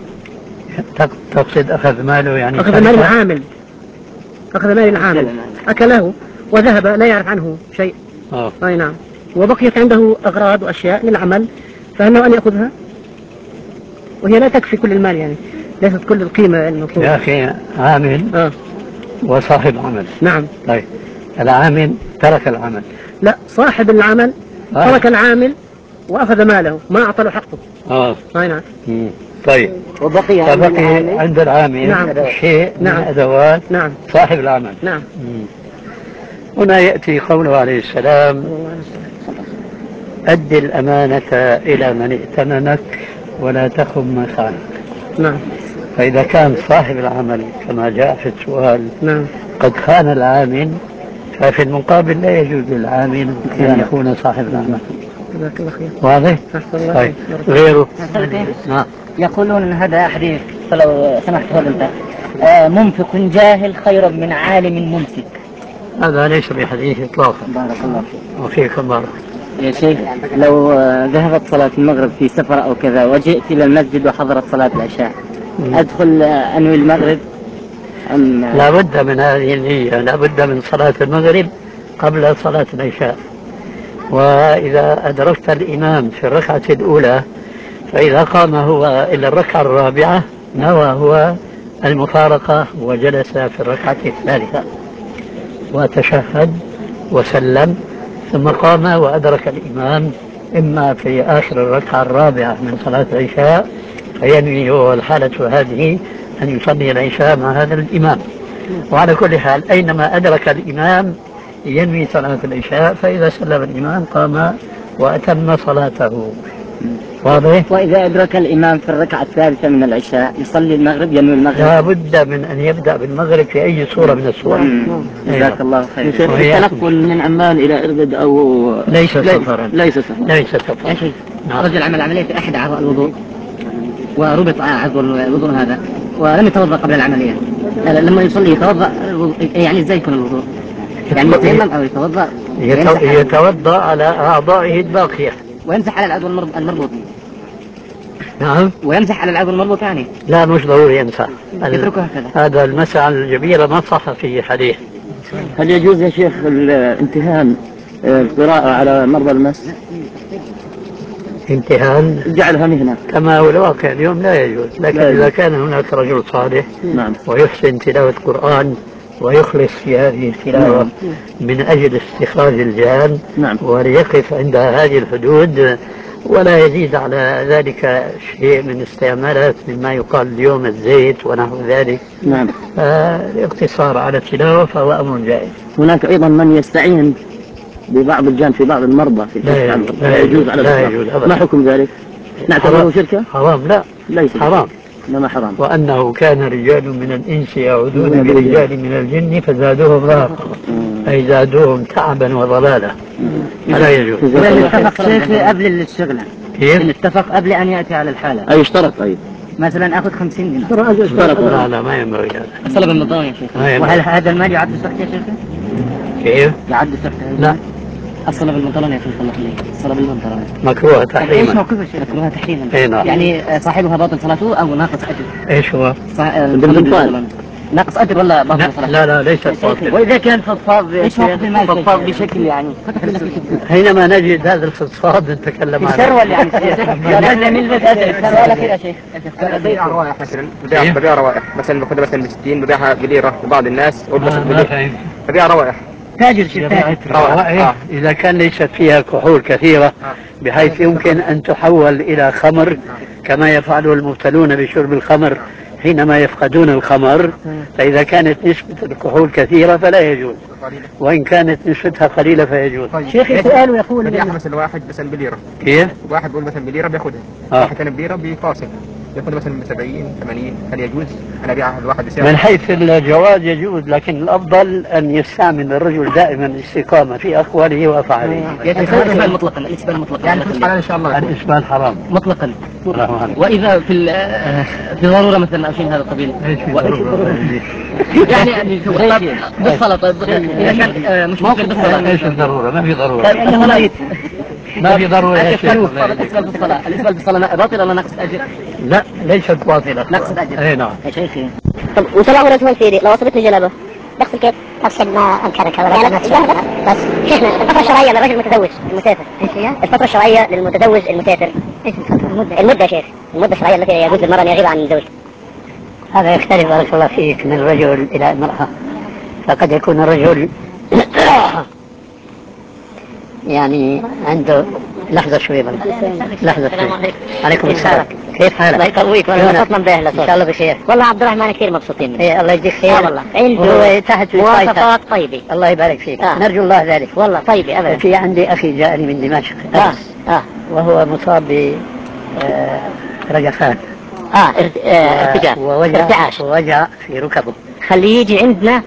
تقصد أخذ ماله يعني أخذ مال العامل، أخذ مال العامل أكله وذهب لا يعرف عنه شيء. اه أي نعم. وبقيت عنده أغراض وأشياء للعمل، فهل له أن يأخذها؟ وهي لا تكفي كل المال يعني، ليست كل القيمة المطلوبة. يا أخي عامل آه. وصاحب عمل. نعم. طيب العامل ترك العمل. لا، صاحب العمل آه. ترك العامل وأخذ ماله، ما أعطى له حقه. اه أي نعم. مم. طيب وبقي عند فبقي العامل عند العامل نعم. شيء من نعم. أدوات نعم. صاحب العمل. نعم. مم. هنا يأتي قوله عليه السلام: أد الأمانة إلى من ائتمنك ولا تخن ما خانك. نعم. فإذا كان صاحب العمل كما جاء في السؤال نعم. قد خان العامل، ففي المقابل لا يجوز للعامل أن يكون صاحب العمل. جزاك الله خير. واضح؟ أحسن الله طيب عليك. غيره؟ نعم. يقولون ان هذا حديث، فلو سمحت تفضل انت. آه منفق جاهل خير من عالم ممسك. هذا ليس بحديث إطلاقا. بارك الله فيك. وفيكم بارك. يا شيخ، لو ذهبت صلاة المغرب في سفر أو كذا وجئت إلى المسجد وحضرت صلاة العشاء، أدخل أنوي المغرب أم؟ لا بد من هذه النية، لا بد من صلاة المغرب قبل صلاة العشاء. وإذا أدركت الإمام في الركعة الأولى، فإذا قام هو إلى الركعة الرابعة نوى هو المفارقة وجلس في الركعة الثالثة وتشهد وسلم، ثم قام وأدرك الإمام إما في آخر الركعة الرابعة من صلاة العشاء، فينوي هو الحالة هذه أن يصلي العشاء مع هذا الإمام. وعلى كل حال أينما أدرك الإمام ينوي صلاة العشاء، فإذا سلم الإمام قام وأتم صلاته. واضح؟ وإذا أدرك الإمام في الركعة الثالثة من العشاء يصلي المغرب، ينوي المغرب. لا بد من أن يبدأ بالمغرب في أي صورة من الصور. جزاك الله خير. التنقل من عمان إلى إربد أو ليس سفرا. ليس سفرا. ليس سفرا. يا شيخ، نعم. رجل عمل عملية في أحد أعضاء الوضوء وربط عضو الوضوء هذا ولم يتوضأ قبل العملية، لما يصلي يتوضأ يعني ازاي يكون الوضوء؟ يعني يتيمم أو يتوضأ؟ يتوضأ على أعضائه الباقية ويمسح على العضو المربوط. نعم. ويمسح على العضو المربوط يعني؟ لا مش ضروري يمسح، يتركه هكذا. هذا المسح على الجبيرة ما صح فيه حديث. هل يجوز يا شيخ الامتهان القراءة على مرضى المس؟ امتهان جعلها مهنة كما هو الواقع اليوم لا يجوز، لكن لا يجوز. إذا كان هناك رجل صالح نعم. ويحسن تلاوة القرآن ويخلص في هذه التلاوة نعم. من أجل استخراج الجان نعم. وليقف عند هذه الحدود ولا يزيد على ذلك شيء من استعمالات مما يقال اليوم الزيت ونحو ذلك. نعم. الاقتصار على التلاوة فهو أمر جائز. هناك أيضا من يستعين ببعض الجان في بعض المرضى في لا يجوز, لا يجوز على لا يجوز ما حكم ذلك؟ نعتبره شركة؟ حرام. لا ليس حرام، إنما حرام. وأنه كان رجال من الإنس يعودون برجال من الجن فزادوهم رهقا، أي زادوهم تعبا وضلالا. لا يجوز. نتفق شيخ قبل الشغلة، كيف؟ نتفق قبل أن يأتي على الحالة. أي اشترط طيب؟ مثلا آخذ خمسين دينار. اشترط. لا لا ما ينبغي هذا. الصلاة بالمضان يا شيخ. وهل هذا المال يعد سحت يا شيخ؟ كيف؟ يعد سحت؟ لا. الصلاة بالمنطلون يا شيخ الله يخليك، الصلاة بالمنطلون مكروه تحريما. ايش موقفه الشيخ؟ مكروه تحريما. نعم. يعني صاحبها باطل صلاته او ناقص اجر؟ ايش هو؟ بالمنطلون ناقص اجر ولا باطل صلاته؟ لا لا ليس باطل. واذا كان فضفاض يا شيخ فضفاض بشكل يعني حينما نجد هذا الفضفاض نتكلم عنه. يشرول يعني لا نلبس اجر ولا كذا شيخ. ببيع روائح مثلا، ببيع ببيع روائح مثلا باخذها مثلا ب ستين ببيعها بليره لبعض الناس ببيع روائح. تاجر شيخ روائح إذا كان ليست فيها كحول كثيرة بحيث يمكن أن تحول إلى خمر كما يفعله المبتلون بشرب الخمر حينما يفقدون الخمر، فإذا كانت نسبة الكحول كثيرة فلا يجوز، وإن كانت نسبتها قليلة فيجوز. شيخ سؤال يقول ببيعها مثلا واحد مثلا بليره. كيف؟ واحد بيقول مثلا بليره بياخذها، آه. واحد ثاني بليره بفاصل ياخذ مثلا سبعين ثمانين، هل يجوز انا ابيعها الواحد بسعر؟ من حيث الجواز يجوز، لكن الافضل ان يستعمل الرجل دائما الاستقامه في اقواله وافعاله. الاسبال مطلقا، الاسبال مطلقا يعني فلوس حلال ان شاء الله. الاسبال حرام مطلقا. واذا في في ضروره مثلا او شيء من هذا القبيل. ايش في ضروره؟ يعني بالصلاه طيب اذا كان مش ممكن بالصلاه. ايش الضروره؟ ما في ضروره. طيب انه لا ما في ضروره يا شيخ. الاسبال بالصلاه، الاسبال بالصلاه باطل ولا ناقص اجر؟ لا ليست باطله. ناقص اجر. اي نعم. يا شيخي طب وصلاة ورسول الفيري لو أصابتني جنابة بغسل كيف؟ أغسل ما أنكرك ولا ما تشرب بس. شيخنا الفترة الشرعية للرجل المتزوج المسافر ايش هي؟ الفترة الشرعية للمتزوج المسافر ايش الفترة؟ المدة المدة يا شيخ، المدة الشرعية التي يجوز للمرأة أن يغيب عن زوجها. هذا يختلف بارك الله فيك من الرجل إلى المرأة، فقد يكون الرجل يعني عنده لحظة شوية بل. لحظة شوية. عليكم السلام. كيف حالك؟ الله يقويك والله مبسوطنا به إن شاء الله بخير. والله عبد الرحمن كثير مبسوطين منه. إيه الله يجزيك خير. والله. عنده تحت مواصفات طيبة. الله يبارك فيك. آه. نرجو الله ذلك. والله طيبة أبدا. في عندي أخي جاءني من دمشق. آه. آه. وهو مصاب ب رجفات. اه ارتجاف. ووجع ارتعاش. ووجع في ركبه. خليه يجي عندنا.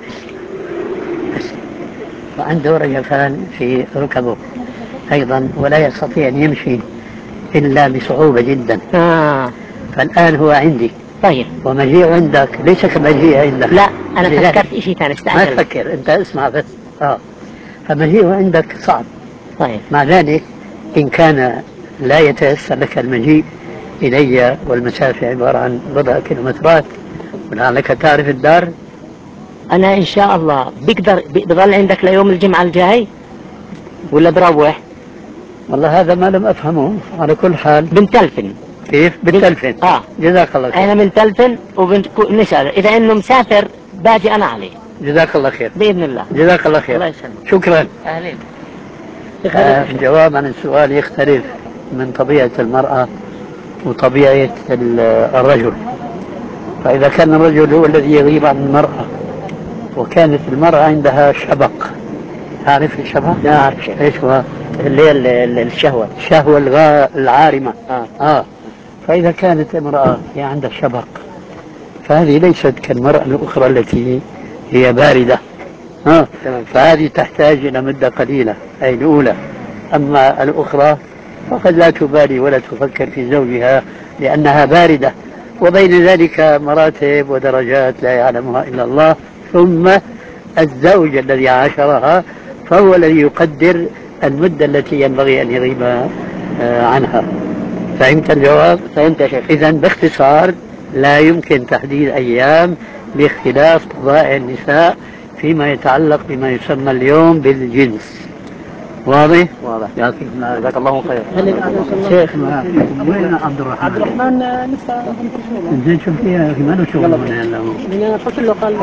وعنده رجفان في ركبه أيضا ولا يستطيع أن يمشي إلا بصعوبة جدا. آه. فالآن هو عندي. طيب. ومجيء عندك ليس كمجيء عندك. لا أنا فكرت شيء ثاني استعجل. ما تفكر أنت اسمع بس. آه. فمجيء عندك صعب. طيب. مع ذلك إن كان لا يتيسر لك المجيء إلي والمسافة عبارة عن بضع كيلومترات ولعلك تعرف الدار. أنا إن شاء الله بقدر بضل عندك ليوم الجمعة الجاي ولا بروح؟ والله هذا ما لم أفهمه. على كل حال بنتلفن. كيف؟ بنتلفن. آه جزاك الله خير. أنا بنتلفن وبنسأل إذا إنه مسافر باجي أنا عليه. جزاك الله خير. بإذن الله. جزاك الله خير. الله يسلمك. شكرا. أهلين. آه الجواب عن السؤال يختلف من طبيعة المرأة وطبيعة الرجل. فإذا كان الرجل هو الذي يغيب عن المرأة وكانت المرأة عندها شبق. تعرف الشبق؟ لا أعرف. إيش هو؟ اللي هي الشهوة. الشهوة العارمة. آه. آه. فإذا كانت امرأة هي عندها شبق فهذه ليست كالمرأة الأخرى التي هي باردة. آه. فهذه تحتاج إلى مدة قليلة أي الأولى. أما الأخرى فقد لا تبالي ولا تفكر في زوجها لأنها باردة. وبين ذلك مراتب ودرجات لا يعلمها إلا الله. ثم الزوج الذي عاشرها فهو الذي يقدر المدة التي ينبغي أن يغيب عنها. فهمت الجواب؟ فهمت يا شيخ. إذن باختصار لا يمكن تحديد أيام باختلاف طبائع النساء فيما يتعلق بما يسمى اليوم بالجنس. واضح؟ واضح. جزاك الله خير. شيخ وين عبد الرحمن؟ عبد الرحمن لسه زين شوف فيها يا اخي ما له شغل هنا الا هو. انا قلت له قال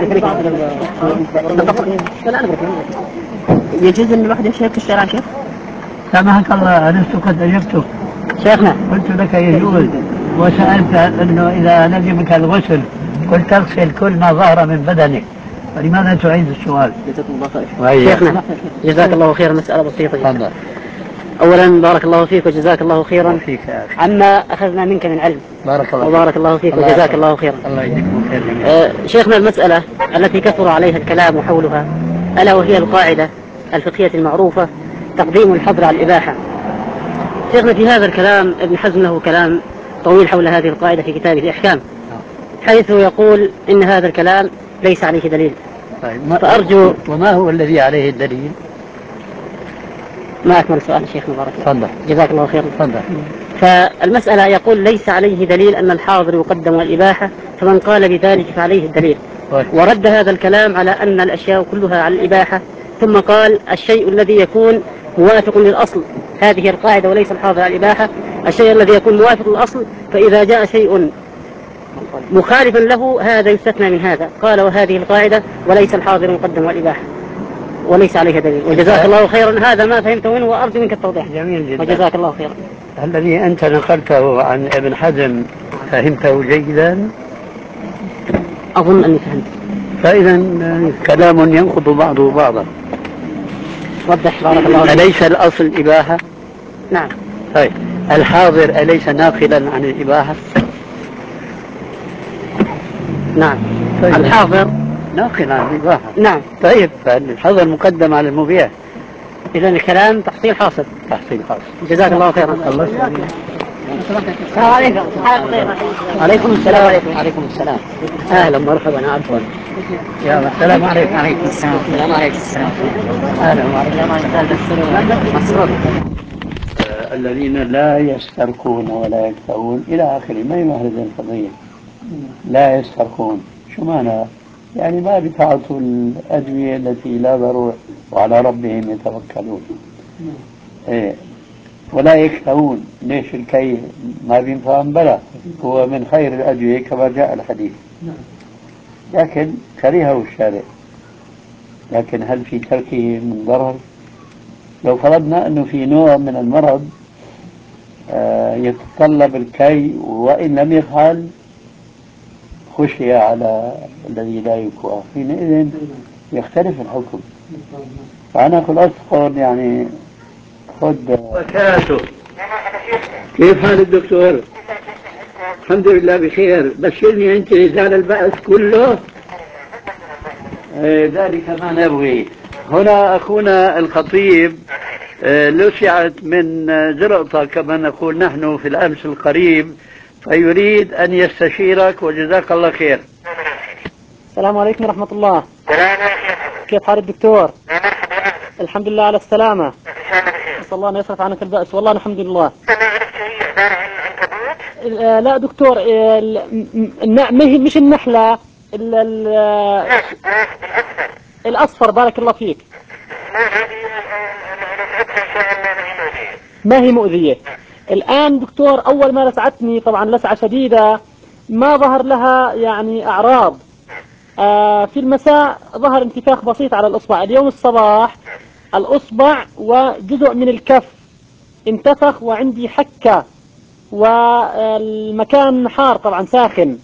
لا انا يجوز ان الواحد يمشي في الشارع شيخ؟ سامحك الله لست قد اجبتك. شيخنا قلت لك يجوز وسالت انه اذا لزمك الغسل قلت اغسل كل ما ظهر من بدنك. فلماذا تعيد السؤال؟ جزاكم الله خير. شيخنا جزاك الله خيرا. مسألة بسيطة جدا. أولا بارك الله فيك وجزاك الله خيرا عما أخذنا منك من علم. بارك الله وبارك الله فيك الله وجزاك الله خيرا. الله يجزيكم خير. آه شيخنا المسألة التي كثر عليها الكلام حولها ألا وهي القاعدة الفقهية المعروفة تقديم الحظر على الإباحة. شيخنا في هذا الكلام ابن حزم له كلام طويل حول هذه القاعدة في كتابه الإحكام حيث يقول إن هذا الكلام ليس عليه دليل. طيب فأرجو. وما هو الذي عليه الدليل؟ ما أكمل السؤال شيخ مبارك. تفضل. جزاك الله خيرا. تفضل. فالمسألة يقول ليس عليه دليل أن الحاضر يقدم على الإباحة فمن قال بذلك فعليه الدليل. طيب. ورد هذا الكلام على أن الأشياء كلها على الإباحة ثم قال الشيء الذي يكون موافق للأصل هذه القاعدة وليس الحاضر على الإباحة. الشيء الذي يكون موافق للأصل فإذا جاء شيء مخالفا له هذا يستثنى من هذا. قال وهذه القاعدة وليس الحاضر مقدم على الإباحة وليس عليه دليل. وجزاك الله خيرا. هذا ما فهمته منه وأرجو منك التوضيح. جميل جدا. وجزاك الله خيرا. الذي أنت نقلته عن ابن حزم فهمته جيدا؟ أظن أني فهمت. فإذا كلام ينقض بعضه بعضا. وضح بارك الله فيك. أليس الأصل الإباحة؟ نعم. طيب الحاضر أليس ناقلا عن الإباحة؟ نعم. طيب. الحاضر ناقل عن الإباحة. نعم. طيب فالحظر مقدم على المبيح. إذا الكلام تحصيل حاصل. تحصيل حاصل. جزاك الله خيرا. الله يسلمك. السلام عليكم. عليكم السلام. عليكم السلام. أهلا مرحبا عفوا. يا السلام عليكم. عليكم السلام. السلام عليكم. السلام. أهلا مرحبا. مسرور. الذين لا يسترقون ولا يكتوون إلى آخره ما يمهد القضية. لا يسترقون شو معنى يعني ما بتعطوا الأدوية التي لا ضرورة وعلى ربهم يتوكلون. إيه ولا يكتوون. ليش الكي ما بينفعهم؟ بلى هو من خير الأدوية كما جاء الحديث، لكن كرهه الشارع. لكن هل في تركه من ضرر؟ لو فرضنا أنه في نوع من المرض آه يتطلب الكي وإن لم يفعل خشي على الذي لا يكوى، حينئذ يختلف الحكم. فأنا خلاص قول يعني خذ وكاته. كيف حال الدكتور؟ الحمد لله بخير. بشرني أنت زال البأس كله. ذلك ما نبغي. هنا أخونا الخطيب لسعت من زرقطة كما نقول نحن في الأمس القريب، فيريد أن يستشيرك وجزاك الله خير. السلام عليكم ورحمة الله. كيف حال الدكتور؟ الحمد لله على السلامة. نسأل الله أن يصرف عنك البأس. والله الحمد لله. لا دكتور، مش النحلة، الأصفر. بارك الله فيك. ما هي مؤذية الآن دكتور؟ أول ما لسعتني طبعا لسعة شديدة، ما ظهر لها يعني أعراض. آه في المساء ظهر انتفاخ بسيط على الأصبع. اليوم الصباح الأصبع وجزء من الكف انتفخ وعندي حكة والمكان حار طبعا ساخن.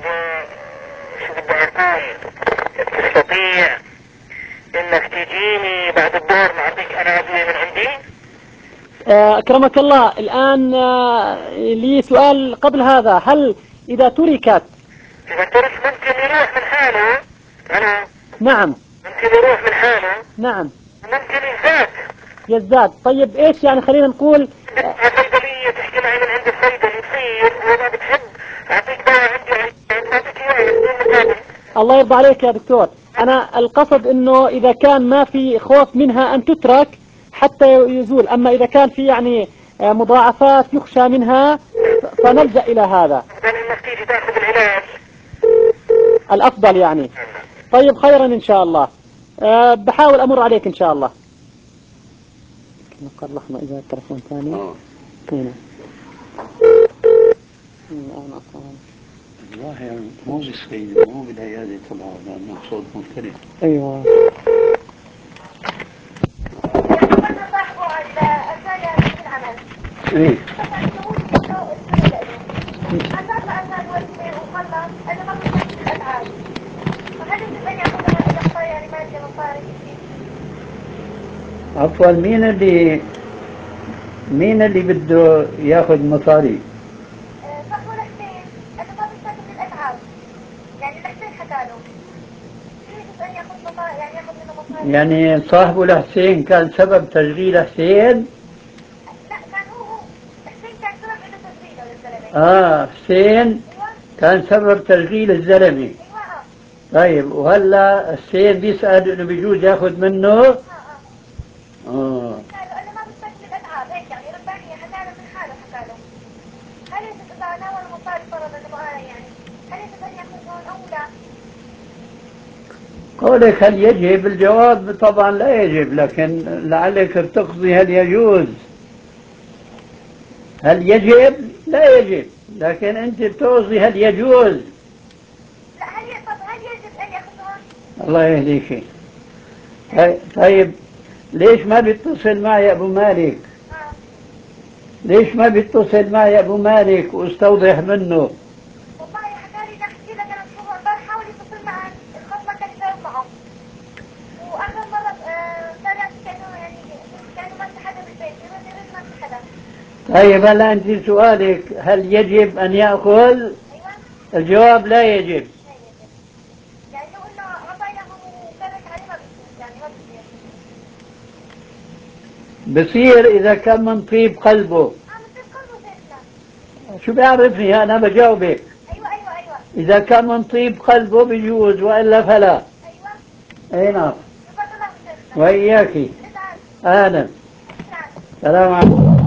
تستطيع انك تجيني بعد الدور نعطيك انا ادوية من عندي؟ أكرمك الله. الآن لي سؤال قبل هذا، هل إذا تركت إذا ترك ممكن يروح من حاله؟ أنا نعم ممكن يروح من حاله؟ نعم ممكن يزداد يزداد. طيب إيش يعني خلينا نقول الصيدلية تحكي معي من عند الصيدلي تصير وإذا بتحب أعطيك دواء عندي أعطيك إياه. الله يرضى عليك يا دكتور. أنا القصد إنه إذا كان ما في خوف منها أن تترك حتى يزول، أما إذا كان في يعني مضاعفات يخشى منها فنلجأ إلى هذا. إنك تيجي تأخذ العلاج الأفضل يعني. طيب خيرا إن شاء الله. أه بحاول أمر عليك إن شاء الله. نقر لحظة إذا التلفون ثاني. هنا والله يعني مو بالصيد مو بالعيادة طبعا، لأنه صوت مختلف. أيوة. ايه عفوا، مين اللي مين اللي بده ياخذ مصاري؟ صاحبه الحسين، انا ما بستخدم الاتعاب، يعني الحسين حكى له يجب ان ياخذ مصاري، يعني ياخذ منه مصاري. يعني صاحبه الحسين كان سبب تشغيل حسين؟ لا كان هو هو حسين كان سبب انه تشغيله للزلمه. اه حسين ايوه كان سبب تشغيل الزلمه. ايوه اه طيب وهلا حسين بيسأل انه بيجوز ياخذ منه؟ اه اه اه قالوا انا ما بستخدم الاتعاب، هيك يعني ربانيه حكى له من حاله حكى له. هل يجب اذا ناول مصاري فرضا تبغى يعني هل يجب ان ياخذ هون او لا؟ قولك هل يجب؟ الجواب طبعا لا يجب، لكن لعلك تقضي هل يجوز. هل يجب؟ لا يجب، لكن انت بتقضي هل يجوز. لا هل طب هل يجب ان ياخذ هون؟ الله يهديك. طيب ليش ما بيتصل معي يا ابو مالك؟ اه ليش ما بيتصل معي يا ابو مالك واستوضح منه؟ والله حكى لي نحكي لك انا شو امبارح حاول يتصل معك، الخط ما كان يجاوب معه. واخر مره طلعت كانه يعني كانه ما في حدا بالبيت، يرد يرد ما في حدا. طيب هلا انت سؤالك هل يجب ان ياخذ؟ ايوه الجواب لا يجب. لا يجب. يعني لو انه اعطيناه وكانت عليه ما بيصير، يعني ما بيصير. بصير اذا كان من طيب قلبه. اه من طيب قلبه زي شو بيعرفني انا بجاوبك. ايوه ايوه ايوه اذا كان من طيب قلبه بيجوز والا فلا. ايوه اي نعم. تفضل الله شيخنا. وإياكي. اهلا. السلام عليكم.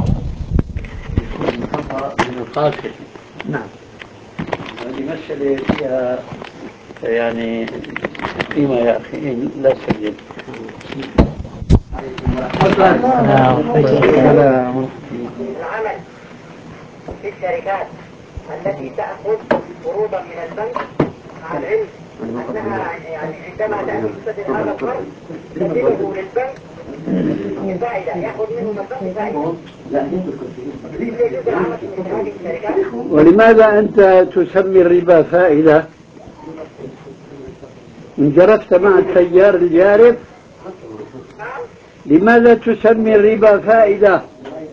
خطأ من القاتل. نعم. هذه مسألة فيها يعني قيمة يا أخي لا سجل. العمل في الشركات التي تأخذ قروضا من البنك مع العلم أنها يعني عندما تأتي تسدد هذا القرض تسدده للبنك بفائدة، يأخذ منهم البنك فائدة. ولماذا أنت تسمي الربا فائدة؟ إن جرفت مع التيار الجارف لماذا تسمي الربا فائدة؟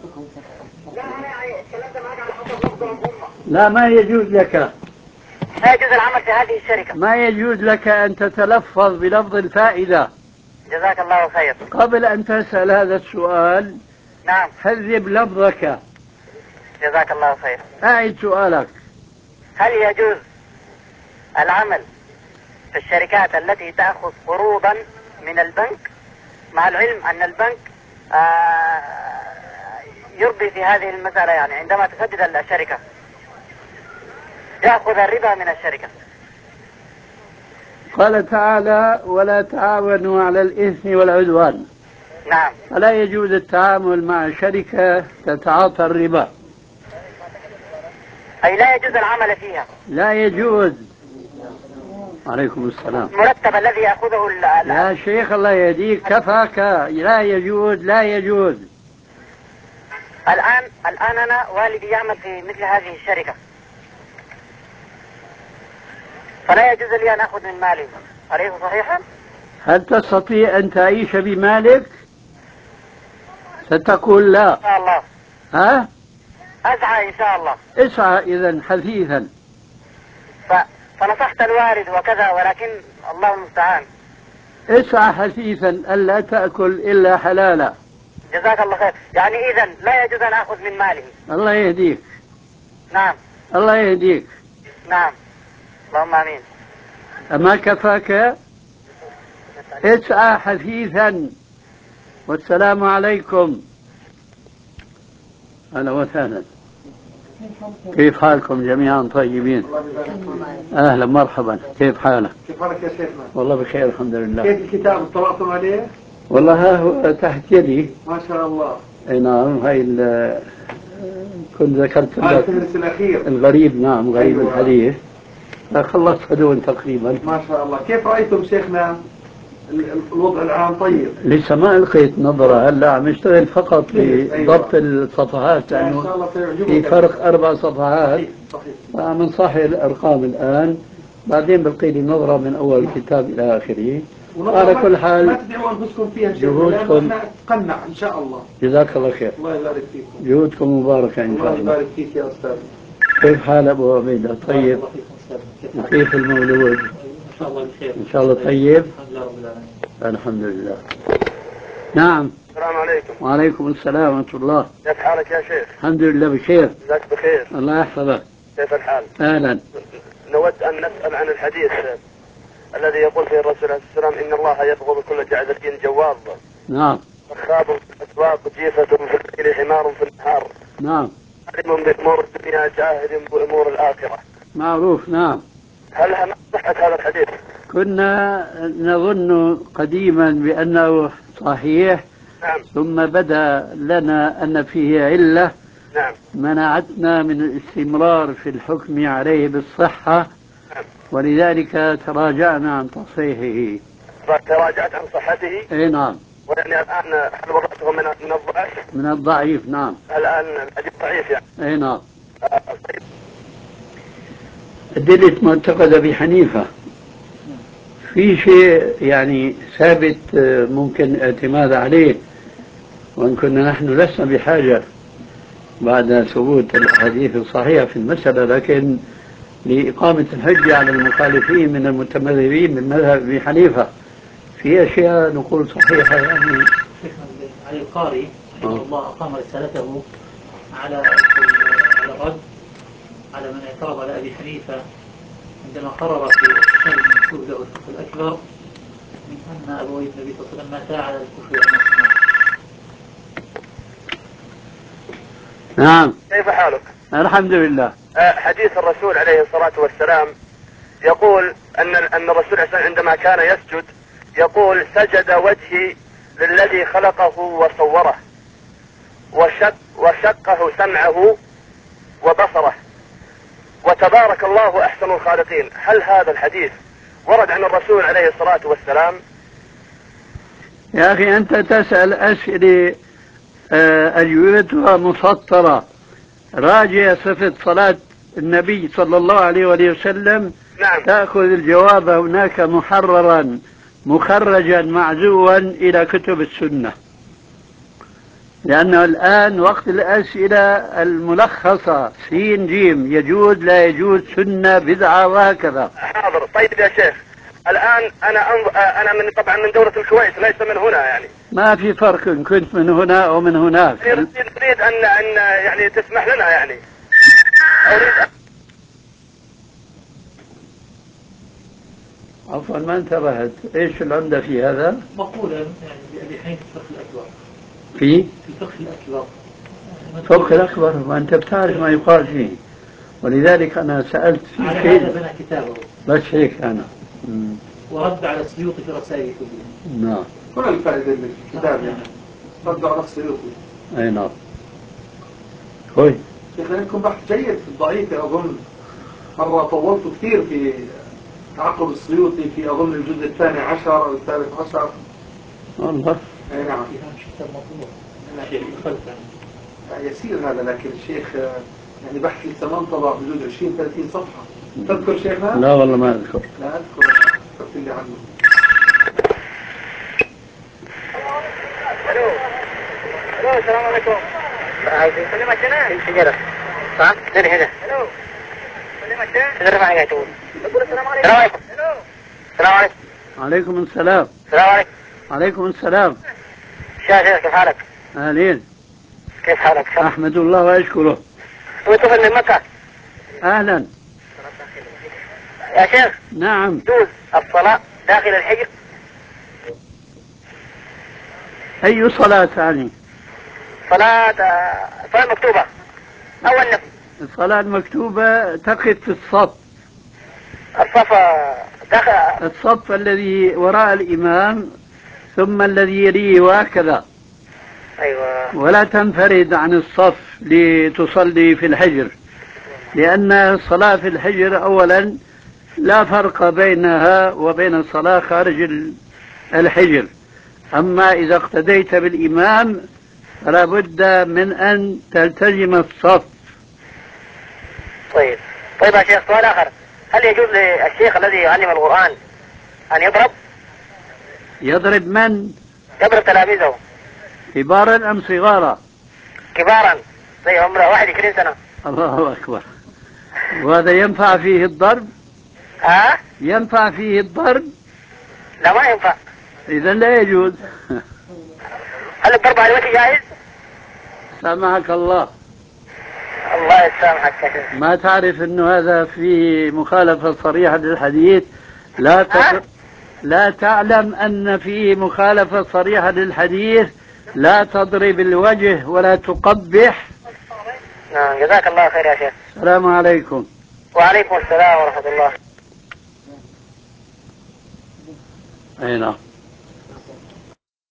لا، ما يجوز لك، لا يجوز العمل في هذه الشركة، ما يجوز لك أن تتلفظ بلفظ الفائدة. جزاك الله خير. قبل أن تسأل هذا السؤال نعم حذب لفظك. جزاك الله خير. أعد سؤالك. هل يجوز العمل في الشركات التي تأخذ قروضا من البنك مع العلم أن البنك آه يرضي في هذه المسألة، يعني عندما تسدد الشركة يأخذ الربا من الشركة؟ قال تعالى ولا تعاونوا على الإثم والعدوان. نعم. فلا يجوز التعامل مع شركة تتعاطى الربا، أي لا يجوز العمل فيها. لا يجوز. عليكم السلام. المرتب الذي يأخذه ال يا شيخ الله يهديك كفاك. لا يجوز لا يجوز. الآن الآن أنا والدي يعمل في مثل هذه الشركة، فلا يجوز لي أن أخذ من مالي، أليس صحيحا؟ هل تستطيع أن تعيش بمالك؟ ستقول لا. إن شاء الله. ها؟ أسعى إن شاء الله. اسعى إذا حثيثا. ف... فنصحت الوالد وكذا، ولكن الله المستعان. اسعى حثيثا ألا تأكل إلا حلالا. جزاك الله خير. يعني إذا لا يجوز أن أخذ من ماله. الله يهديك. نعم. الله يهديك. نعم. اللهم آمين. أما كفاك؟ اسعى حثيثا. والسلام عليكم. أهلا وسهلا. كيف حالكم جميعا؟ طيبين؟ أهلا مرحبا. كيف حالك؟ كيف حالك يا شيخنا؟ والله بخير الحمد لله. كيف الكتاب اطلعتم عليه؟ والله ها هو تحت يدي. ما شاء الله. اي نعم. هاي كنت ذكرت هذا الفهرس الأخير. الغريب. نعم غريب. أيوة. الحديث خلصت هدول تقريبا. ما شاء الله. كيف رأيتم شيخنا الوضع العام؟ طيب لسه ما ألقيت نظرة، هلا عم اشتغل فقط بضبط الصفحات لأنه في فرق أربع صفحات. عم نصحح الأرقام الآن، بعدين بلقي لي نظرة من أول الكتاب إلى آخره. على كل حال ما تدعوا أنفسكم فيها جهودكم قنع إن شاء الله. جزاك الله خير. الله يبارك فيكم. جهودكم مباركة إن شاء الله. الله يبارك فيك يا أستاذ. كيف حال أبو عبيدة؟ طيب. وكيف المولود؟ إن شاء الله بخير. إن شاء الله طيب. الحمد لله رب العالمين. الحمد لله. نعم. السلام عليكم. وعليكم السلام ورحمة الله. كيف حالك يا شيخ؟ الحمد لله بخير. جزاك بخير. الله يحفظك. كيف الحال؟ أهلا. نود أن نسأل عن الحديث الذي يقول فيه الرسول عليه السلام إن الله يبغض كل جعد الدين جواظ. نعم. رخاب في الأسواق، جيفة في الليل، حمار في النهار. نعم. علم بأمور الدنيا، جاهل بأمور الآخرة. معروف. نعم. هل ما صحة هذا الحديث؟ كنا نظن قديما بأنه صحيح. نعم. ثم بدا لنا أن فيه علة. نعم. منعتنا من الاستمرار في الحكم عليه بالصحة. نعم. ولذلك تراجعنا عن تصحيحه. تراجعت عن صحته؟ اي نعم. ويعني الآن هل وضعته من من الضعف؟ من الضعيف. نعم. الآن الحديث ضعيف يعني. اي نعم. آه طيب. أدلة معتقد أبي حنيفة في شيء يعني ثابت ممكن الاعتماد عليه، وإن كنا نحن لسنا بحاجة بعد ثبوت الأحاديث الصحيحة في المسألة، لكن لإقامة الحجة على المخالفين من المتمذهبين من مذهب أبي حنيفة في أشياء نقول صحيحة. يعني علي القاري رحمه الله أقام رسالته على على الرد على من اعترض على أبي حنيفة عندما قرر في الكتاب المنسوب له الفقه الأكبر من أن أبوي النبي صلى الله عليه وسلم ماتا على الكفر والنصران. نعم. كيف حالك؟ الحمد لله. حديث الرسول عليه الصلاة والسلام يقول أن أن الرسول عليه الصلاة والسلام عندما كان يسجد يقول سجد وجهي للذي خلقه وصوره وشق وشقه سمعه وبصره وتبارك الله أحسن الخالقين. هل هذا الحديث ورد عن الرسول عليه الصلاة والسلام؟ يا أخي أنت تسأل أسئلة أجوبتها مسطرة. راجع صفة صلاة النبي صلى الله عليه وسلم. نعم. تأخذ الجواب هناك محررا مخرجا معزوا إلى كتب السنة، لأنه الآن وقت الأسئلة الملخصة سين جيم يجوز لا يجوز سنة بدعة وهكذا. حاضر. طيب يا شيخ، الآن أنا أنظ... أنا من طبعا من دولة الكويت ليس من هنا يعني. ما في فرق إن كنت من هنا أو من هناك. أريد أن أن يعني تسمح لنا يعني. أريد أن... عفوا ما انتبهت، ايش العمدة في هذا؟ مقولة يعني بحين الفقه الأكبر. في؟ في الفقه الأكبر. الفقه الأكبر وأنت بتعرف ما يقال فيه، ولذلك أنا سألت في على شيء. هذا بنى كتابه. بس هيك أنا. مم. ورد على السيوطي في رسائله كلها. نعم. هنا الفائدة من الكتاب يعني. رد على السيوطي. أي نعم. كويس. شيخ لكم بحث جيد في الضعيف أظن. مرة طولت كثير في تعقب السيوطي في أظن الجزء الثاني عشر أو الثالث عشر. والله. أي نعم. مطبوع. يسير هذا، لكن الشيخ يعني بحث لسه ما انطبع بجوز عشرين ثلاثين صفحة. تذكر شيخنا؟ لا والله ما أذكر. لا أذكر. أذكرت اللي عنه. الو الو السلام عليكم. كلمة هنا الشجرة صح؟ زين هنا. الو كلمة هنا شجرة معي تقول. بقول السلام عليكم. السلام عليكم. السلام عليكم. عليكم السلام. السلام عليكم. عليكم السلام. شاهد كيف حالك؟ أهلين. كيف حالك؟ أحمد الله وأشكره. وانت من مكة؟ أهلا. يا شيخ. نعم. يجوز الصلاة داخل الحجر؟ أي صلاة يعني؟ صلاة صلاة مكتوبة أو النفل. الصلاة المكتوبة تقف في الصف. الصف داخل الصف الذي وراء الإمام ثم الذي يليه وهكذا. أيوة. ولا تنفرد عن الصف لتصلي في الحجر، لأن الصلاة في الحجر أولا لا فرق بينها وبين الصلاة خارج الحجر. أما إذا اقتديت بالإمام فلا بد من أن تلتزم الصف. طيب طيب يا شيخ، سؤال آخر، هل يجوز للشيخ الذي يعلم القرآن أن يضرب؟ يضرب من؟ يضرب تلاميذه. كبارا أم صغارا؟ كبارا زي عمره واحد وعشرين سنة. الله أكبر. وهذا ينفع فيه الضرب؟ ها؟ أه؟ ينفع فيه الضرب؟ لا ما ينفع. إذا لا يجوز. هل الضرب على الوجه جائز؟ سامحك الله. الله يسامحك يا شيخ. ما تعرف أنه هذا فيه مخالفة صريحة للحديث؟ لا تق... لا تعلم أن فيه مخالفة صريحة للحديث؟ لا تضرب الوجه ولا تقبح. نعم جزاك الله خير يا شيخ. السلام عليكم. وعليكم السلام ورحمة الله. أي نعم.